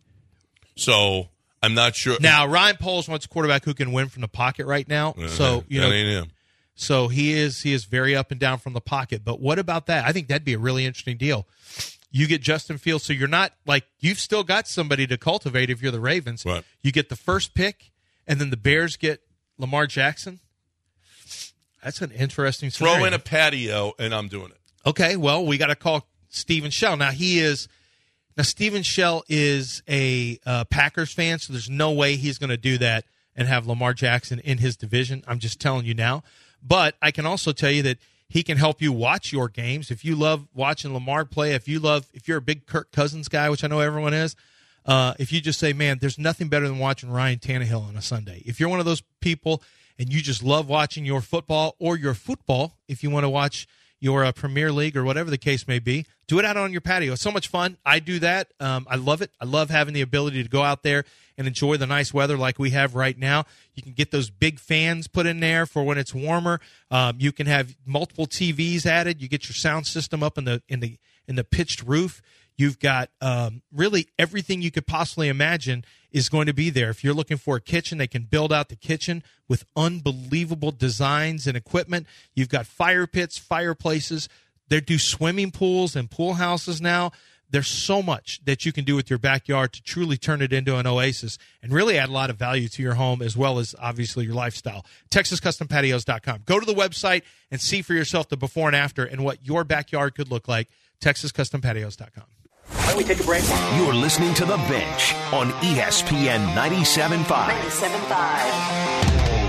So I'm not sure. Now Ryan Poles wants a quarterback who can win from the pocket right now. So that ain't him. So he is very up and down from the pocket. But what about that? I think that'd be a really interesting deal. You get Justin Fields, so you're not like you've still got somebody to cultivate if you're the Ravens. Right. You get the first pick, and then the Bears get Lamar Jackson. That's an interesting scenario. Throw in a patio, and I'm doing it. Okay, well, we got to call Stephen Shell. Now Stephen Shell is a Packers fan, so there's no way he's going to do that and have Lamar Jackson in his division. I'm just telling you now. But I can also tell you that he can help you watch your games. If you love watching Lamar play, if you're a big Kirk Cousins guy, which I know everyone is, if you just say, man, there's nothing better than watching Ryan Tannehill on a Sunday. If you're one of those people and you just love watching your football or your football, if you want to watch your Premier League or whatever the case may be, do it out on your patio. It's so much fun. I do that. I love it. I love having the ability to go out there and enjoy the nice weather like we have right now. You can get those big fans put in there for when it's warmer. You can have multiple TVs added. You get your sound system up in the pitched roof. You've got really everything you could possibly imagine is going to be there. If you're looking for a kitchen, they can build out the kitchen with unbelievable designs and equipment. You've got fire pits, fireplaces. They do swimming pools and pool houses now. There's so much that you can do with your backyard to truly turn it into an oasis and really add a lot of value to your home as well as, obviously, your lifestyle. TexasCustomPatios.com. Go to the website and see for yourself the before and after and what your backyard could look like. TexasCustomPatios.com. Why don't we take a break? You're listening to The Bench on ESPN 97.5. 97.5.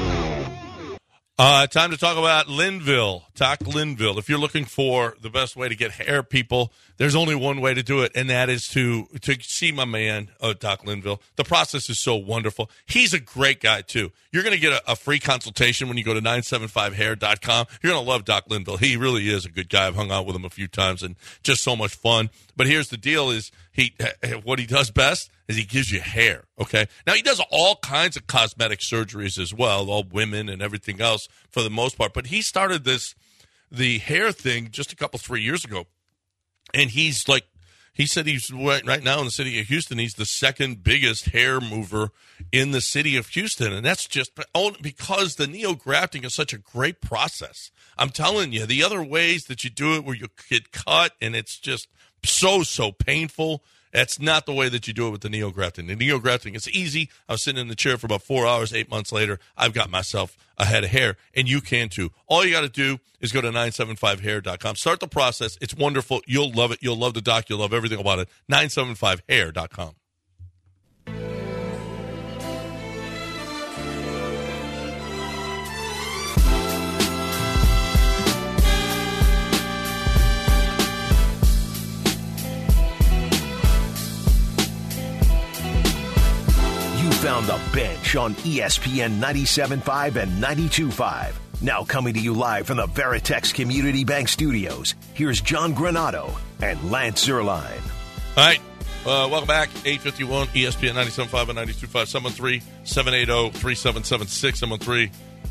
Time to talk about Linville. Talk Linville. If you're looking for the best way to get hair, people, there's only one way to do it, and that is to see my man, Doc Linville. The process is so wonderful. He's a great guy, too. You're going to get a free consultation when you go to 975hair.com. You're going to love Doc Linville. He really is a good guy. I've hung out with him a few times, and just so much fun. But here's the deal is what he does best is he gives you hair, okay? Now, he does all kinds of cosmetic surgeries as well, all women and everything else for the most part. But he started the hair thing just a couple, 3 years ago. And he's like, he said he's right now in the city of Houston, he's the second biggest hair mover in the city of Houston. And that's just because the neo-grafting is such a great process. I'm telling you, the other ways that you do it where you get cut and it's just so painful, that's not the way that you do it with the neo-grafting. The neo-grafting is easy. I was sitting in the chair for about 4 hours. 8 months later, I've got myself a head of hair, and you can too. All you got to do is go to 975hair.com. Start the process. It's wonderful. You'll love it. You'll love the doc. You'll love everything about it. 975hair.com. Found The Bench on ESPN 97.5 and 92.5. Now coming to you live from the Veritex Community Bank Studios, here's John Granado and Lance Zierlein. All right, welcome back. 851 ESPN 97.5 and 92.5. 713-780-3776.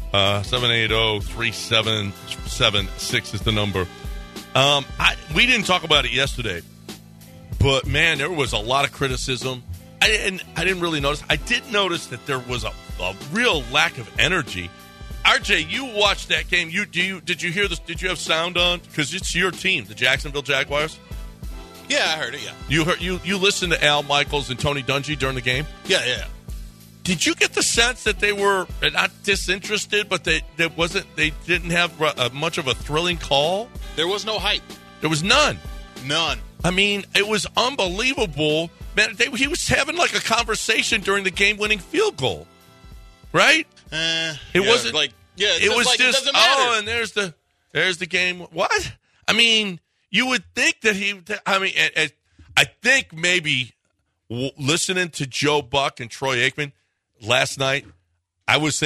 780-3776 is the number. We didn't talk about it yesterday, but, man, there was a lot of criticism. I didn't really notice. I did notice that there was a real lack of energy. RJ, you watched that game. Did you hear this? Did you have sound on? Because it's your team, the Jacksonville Jaguars. Yeah, I heard it. Yeah. You listened to Al Michaels and Tony Dungy during the game. Yeah. Did you get the sense that they were not disinterested, but they didn't have much of a thrilling call? There was no hype. There was none. None. I mean, it was unbelievable. Man, he was having like a conversation during the game-winning field goal, right? It wasn't like it was like, just it doesn't matter. and there's the game. What? I mean, you would think that I think maybe listening to Joe Buck and Troy Aikman last night, I was thinking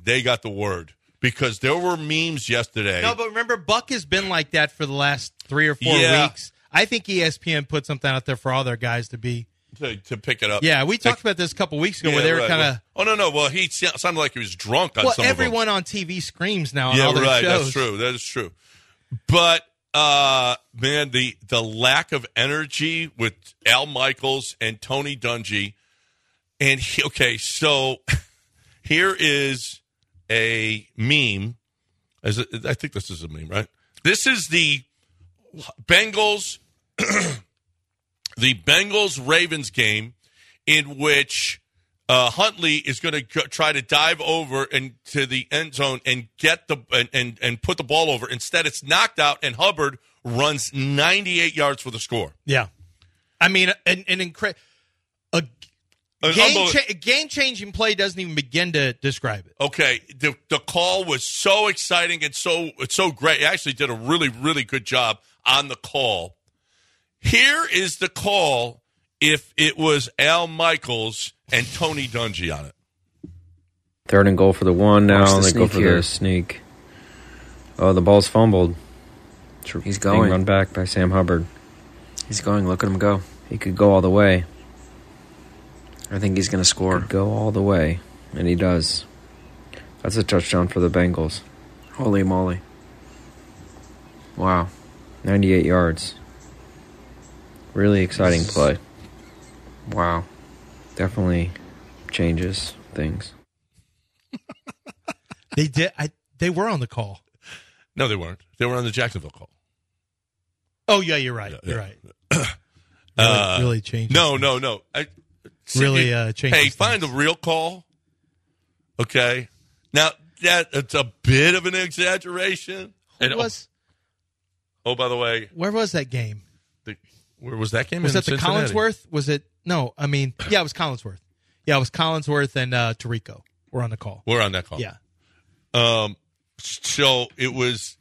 they got the word because there were memes yesterday. No, but remember, Buck has been like that for the last 3 or 4 weeks. I think ESPN put something out there for all their guys to be. To pick it up. Yeah, we talked about this a couple weeks ago where they were kind of. Oh, no. Well, he sounded like he was drunk on some of them. Everyone on TV screams now on all their shows. That's true. That is true. But, man, the lack of energy with Al Michaels and Tony Dungy. And, so here is a meme. I think this is a meme, right? This is the Bengals. The Bengals-Ravens game in which Huntley is going to try to dive over into the end zone and get and put the ball over. Instead, it's knocked out, and Hubbard runs 98 yards for the score. Yeah. I mean, a game-changing play doesn't even begin to describe it. Okay. The call was so exciting and so great. He actually did a really, really good job on the call. Here is the call if it was Al Michaels and Tony Dungy on it. 3rd and goal for the 1 now. They go for the sneak. Oh, the ball's fumbled. He's going. Being run back by Sam Hubbard. He's going. Look at him go. He could go all the way. I think he's going to score. Could go all the way, and he does. That's a touchdown for the Bengals. Holy moly. Wow. 98 yards. Really exciting play. Wow. Definitely changes things. They did. They were on the call. No, they weren't. They were on the Jacksonville call. Oh, yeah, you're right. You're right. Really changed. No. Changed. Hey, find the real call. Okay. Now, it's a bit of an exaggeration. Oh, by the way. Where was that game? Where was that game? Was that the Cincinnati? Collinsworth? Was it? No, I mean, yeah, it was Collinsworth. Yeah, it was Collinsworth and Tirico. We're on the call. We're on that call. Yeah. So it was.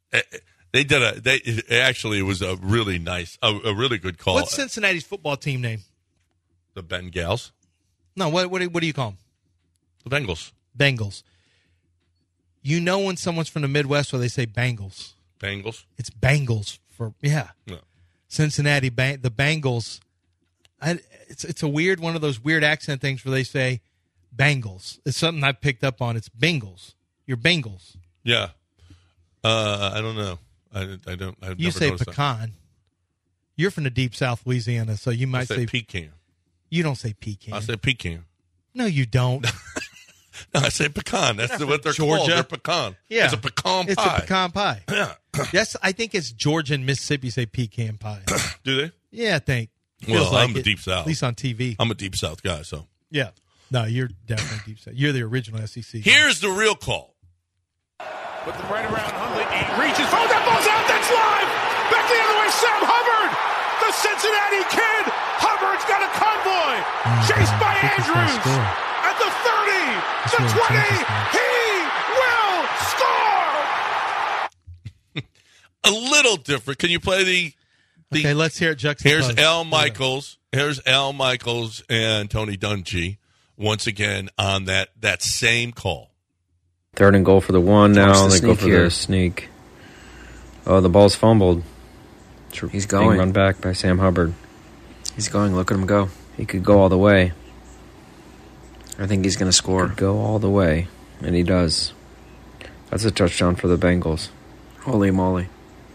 It was a really nice, a really good call. What's Cincinnati's football team name? The Bengals. No, what do you call them? The Bengals. Bengals. You know when someone's from the Midwest where they say Bengals. Bengals. It's Bengals yeah. No. Cincinnati, the Bengals. It's a weird one of those weird accent things where they say Bengals. It's something I picked up on. It's Bengals. You're Bengals. Yeah. I don't know. I don't. I've you never say noticed pecan. That. You're from the deep South Louisiana, so you might say pecan. You don't say pecan. I say pecan. No, you don't. No, I say pecan. That's what they're called. They're pecan. Yeah. It's a pecan pie. It's a pecan pie. Yeah. I think it's Georgia and Mississippi say pecan pie. Do they? Yeah, I think. Well, I'm a deep South. At least on TV. I'm a deep South guy, so. Yeah. No, you're definitely deep South. You're the original SEC guy. Here's the real call. With the right around Huntley, he reaches. Oh, that ball's out. That's live. Back the other way, Sam Hubbard. The Cincinnati Kid. Hubbard's got a convoy. Chased by Andrews. At the 30, the 20. He will score. A little different. Can you play the okay, let's hear it juxtaposed. Here's Al Michaels. Here's Al Michaels and Tony Dungy once again on that same call. 3rd and goal for the 1 now. They go for the sneak. Oh, the ball's fumbled. He's going. Being run back by Sam Hubbard. He's going. Look at him go. He could go all the way. I think he's going to score. Could go all the way, and he does. That's a touchdown for the Bengals. Holy moly.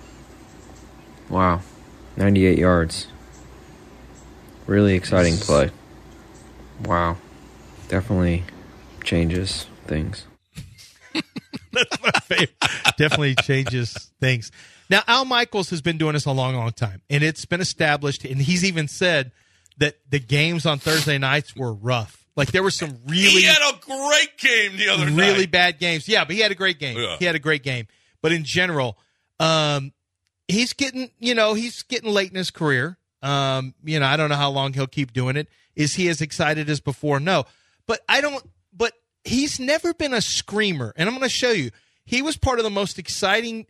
Wow. 98 yards. Really exciting play. Wow. Definitely changes things. That's my favorite. Definitely changes things. Now, Al Michaels has been doing this a long, long time, and it's been established, and he's even said that the games on Thursday nights were rough. Like, there were some really... He had a great game the other night. Really bad games. Yeah, but he had a great game. Yeah. He had a great game. But in general, he's getting late in his career. I don't know how long he'll keep doing it. Is he as excited as before? No. But he's never been a screamer. And I'm going to show you. He was part of the most exciting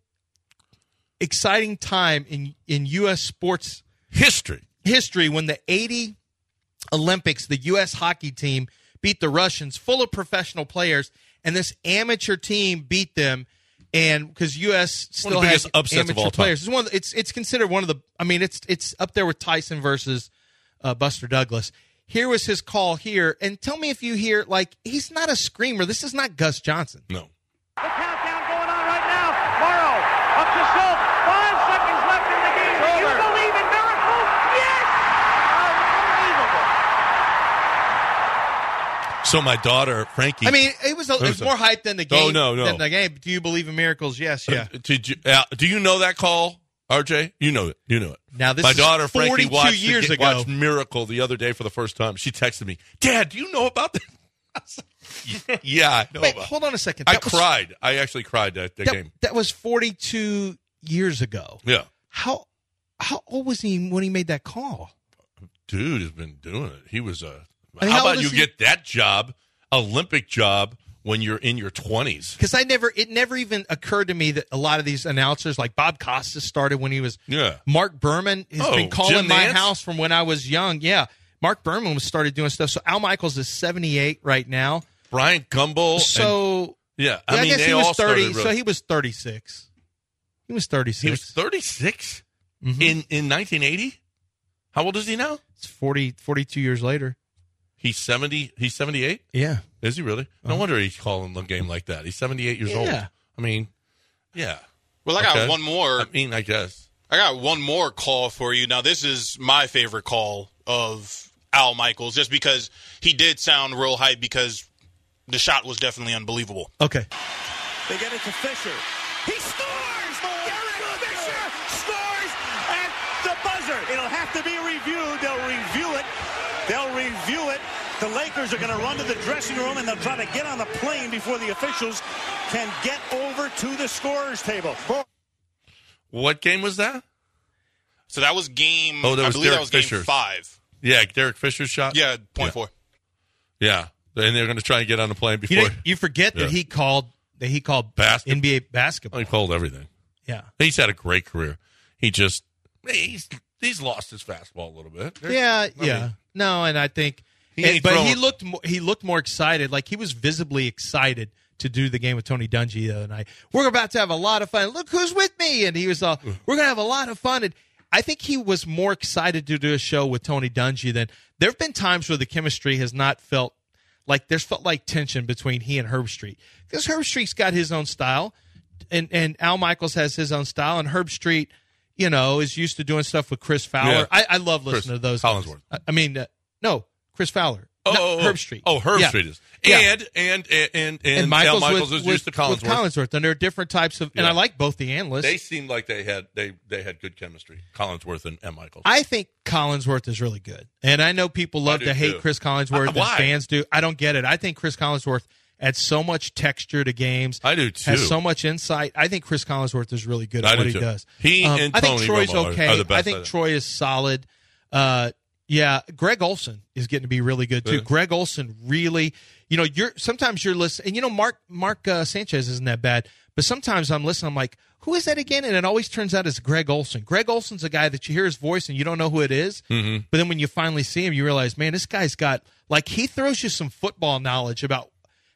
time in U.S. sports history when the 80 Olympics, the U.S. hockey team beat the Russians, full of professional players, and this amateur team beat them. And because U.S. still biggest has upsets of amateur all time. players, it's considered one of the. I mean, it's up there with Tyson versus Buster Douglas. Here was his call here, and tell me if you hear he's not a screamer. This is not Gus Johnson. No. The countdown going on right now. Morrow up to Schultz. 5 seconds left in the game. Do you believe in miracles? Yes! Unbelievable. So my daughter, Frankie. I mean, it was more hype than the game. Oh, no. Than the game. Do you believe in miracles? Yes, yeah. Do you know that call, RJ? You know it. Now this my is daughter, 42 Frankie, years ago. watched Miracle the other day for the first time. She texted me, "Dad, do you know about this?" Yeah, I know. Wait, hold on a second. I cried. I actually cried at the game. That was 42 years ago. Yeah. How old was he when he made that call? Dude has been doing it. He was I mean, how how old about is you he? get that job, Olympic job, when you're in your 20s? Because it never even occurred to me that a lot of these announcers, like Bob Costas, started when he was. Yeah. Mark Berman has been calling Jim my Nance? house from when I was young. Yeah. Mark Berman started doing stuff. So Al Michaels is 78 right now. Brian Gumbel. So yeah, I mean guess they he was all 30. started So he was 36. He was 36. He was 36 Mm-hmm. in 1980. How old is he now? It's 42 years later. He's 70. He's 78. Yeah. Is he really? No wonder he's calling the game like that. He's 78 years old. Yeah. I mean, yeah. Well, I got one more. I mean, I guess. I got one more call for you. Now, this is my favorite call of Al Michaels, just because he did sound real hype because the shot was definitely unbelievable. Okay. They get it to Fisher. He scores! Derek Fisher scores at the buzzer. It'll have to be reviewed. They'll review it. The Lakers are going to run to the dressing room, and they'll try to get on the plane before the officials can get over to the scorer's table. What game was that? So that was game. Oh, that was I believe Derek that was game Fisher's. 5. Yeah, Derek Fisher's shot. Yeah, point 4. Yeah, and they're going to try and get on the plane before. You forget that he called NBA basketball. He called everything. Yeah. He's had a great career. He's lost his fastball a little bit. I mean, no, and I think, he looked more excited. Like he was visibly excited to do the game with Tony Dungy the other night. We're about to have a lot of fun. Look who's with me, and he was all, we're going to have a lot of fun. And I think he was more excited to do a show with Tony Dungy than there have been times where the chemistry has not felt like there's felt like tension between he and Herb Street, because Herb Street's got his own style, and Al Michaels has his own style, and Herb Street, is used to doing stuff with Chris Fowler. Yeah. I love listening to those. Collinsworth. I mean, no, Chris Fowler. Herb Street. Oh, Herb Street is. Yeah. And Michaels is used to Collinsworth. With Collinsworth, and there are different types of, and I like both the analysts. They seemed like they had good chemistry, Collinsworth and Michaels. I think Collinsworth is really good, and I know people love to hate Chris Collinsworth, and fans do. I don't get it. I think Chris Collinsworth adds so much texture to games. I do too. Has so much insight. I think Chris Collinsworth is really good at what he does. He and I think Tony Troy's Romo okay. are the best. I think Troy is solid. Yeah, Greg Olson is getting to be really good too. Greg Olson really, sometimes you're listening, and Mark Sanchez isn't that bad, but sometimes I'm listening, I'm like, who is that again? And it always turns out it's Greg Olson. Greg Olson's a guy that you hear his voice and you don't know who it is, but then when you finally see him, you realize, man, this guy's got, like, he throws you some football knowledge about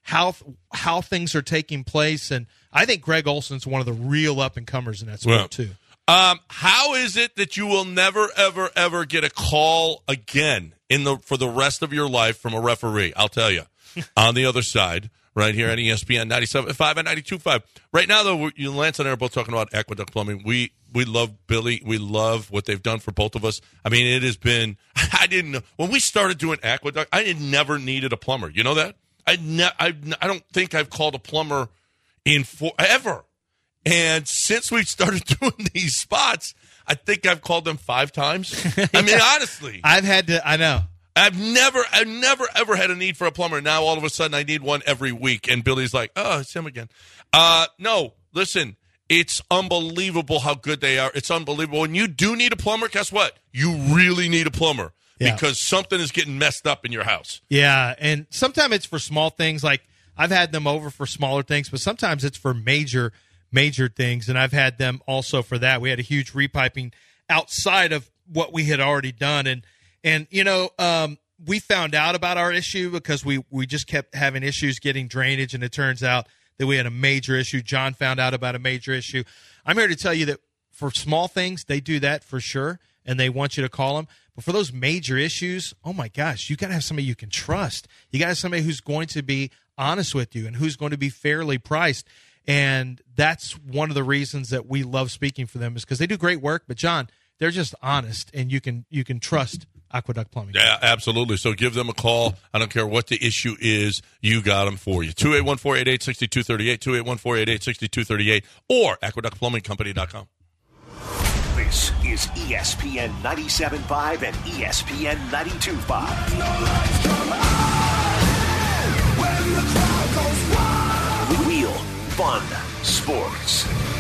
how things are taking place, and I think Greg Olson's one of the real up and comers in that sport too. How is it that you will never, ever, ever get a call again for the rest of your life from a referee? I'll tell you. On the other side, right here at ESPN 97.5 and 92.5. Right now, though, Lance and I are both talking about Aqueduct Plumbing. We love Billy. We love what they've done for both of us. I mean, it has been – I didn't know. When we started doing Aqueduct, I had never needed a plumber. You know that? I don't think I've called a plumber in forever. And since we started doing these spots, I think I've called them 5 times. I mean, honestly. I know. I've never ever had a need for a plumber. Now all of a sudden I need one every week. And Billy's like, oh, it's him again. No, listen, it's unbelievable how good they are. It's unbelievable. When you do need a plumber, guess what? You really need a plumber because something is getting messed up in your house. Yeah, and sometimes it's for small things. Like I've had them over for smaller things, but sometimes it's for major things, and I've had them also for that. We had a huge repiping outside of what we had already done, and we found out about our issue because we just kept having issues getting drainage, and it turns out that we had a major issue. John found out about a major issue. I'm here to tell you that for small things, they do that for sure, and they want you to call them. But for those major issues, oh my gosh, you got to have somebody you can trust. You got to have somebody who's going to be honest with you and who's going to be fairly priced. And that's one of the reasons that we love speaking for them, is because they do great work. But John, they're just honest, and you can trust Aqueduct Plumbing. Yeah, absolutely. So give them a call. I don't care what the issue is. You got them for you. 281-488-6238, 281-488-6238, or aqueductplumbingcompany.com. This is ESPN 97.5 and ESPN 92.5. Real fun sports.